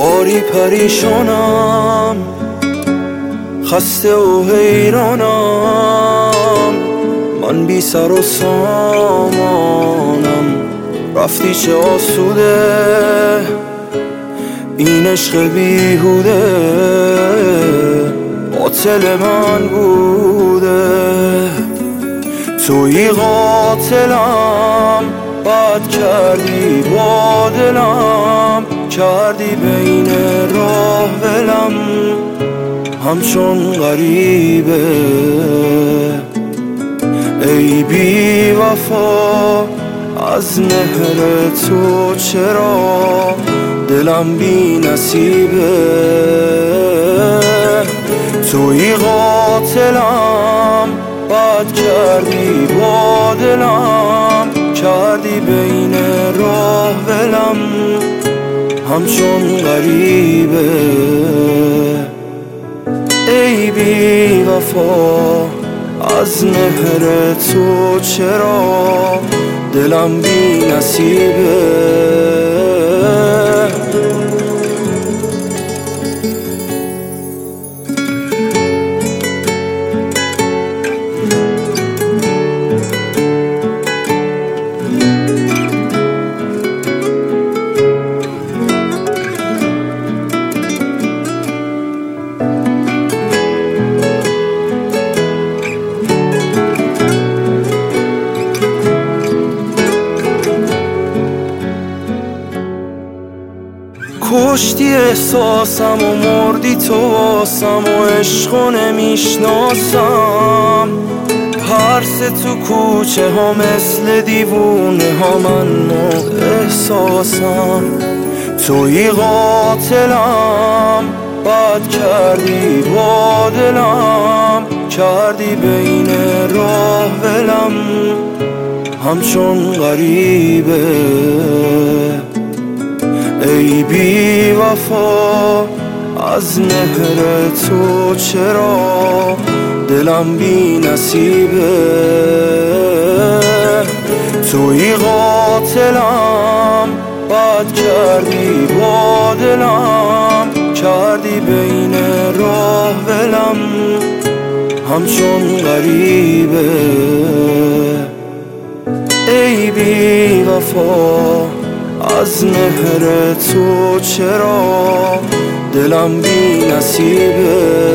باری پریشانم، خسته و حیرانم، من بی سر و سامانم. رفتی چه آسوده این عشق بیهوده، قاتل من بوده. توی قاتلم، بد کردی با دلم، کردی بین راه ولم همچون غریبه. ای بی وفا از مهر تو چرا دلم بی نصیبه. توی قاتلم، بد کردی با دلم، کردی بین راه ولم همچون غریبه. ای بی وفا از مهر تو چرا دلم بی نصیبه. کشتی احساسم و مردی تو واسم و عشقو نمیشناسم. هرس تو کوچه ها مثل دیوونه ها من مرد احساسم. توی قاتلم، بد کردی با دلم، کردی بین راه ولم همچون غریبه. ای بی وفا از مهر تو چرا دلم بی نصیبه. توی قاتلم، بد کردی با دلم، کردی بین راه ولم همچون غریبه. ای بی وفا از مهر تو چرا دلم بی نصیبه.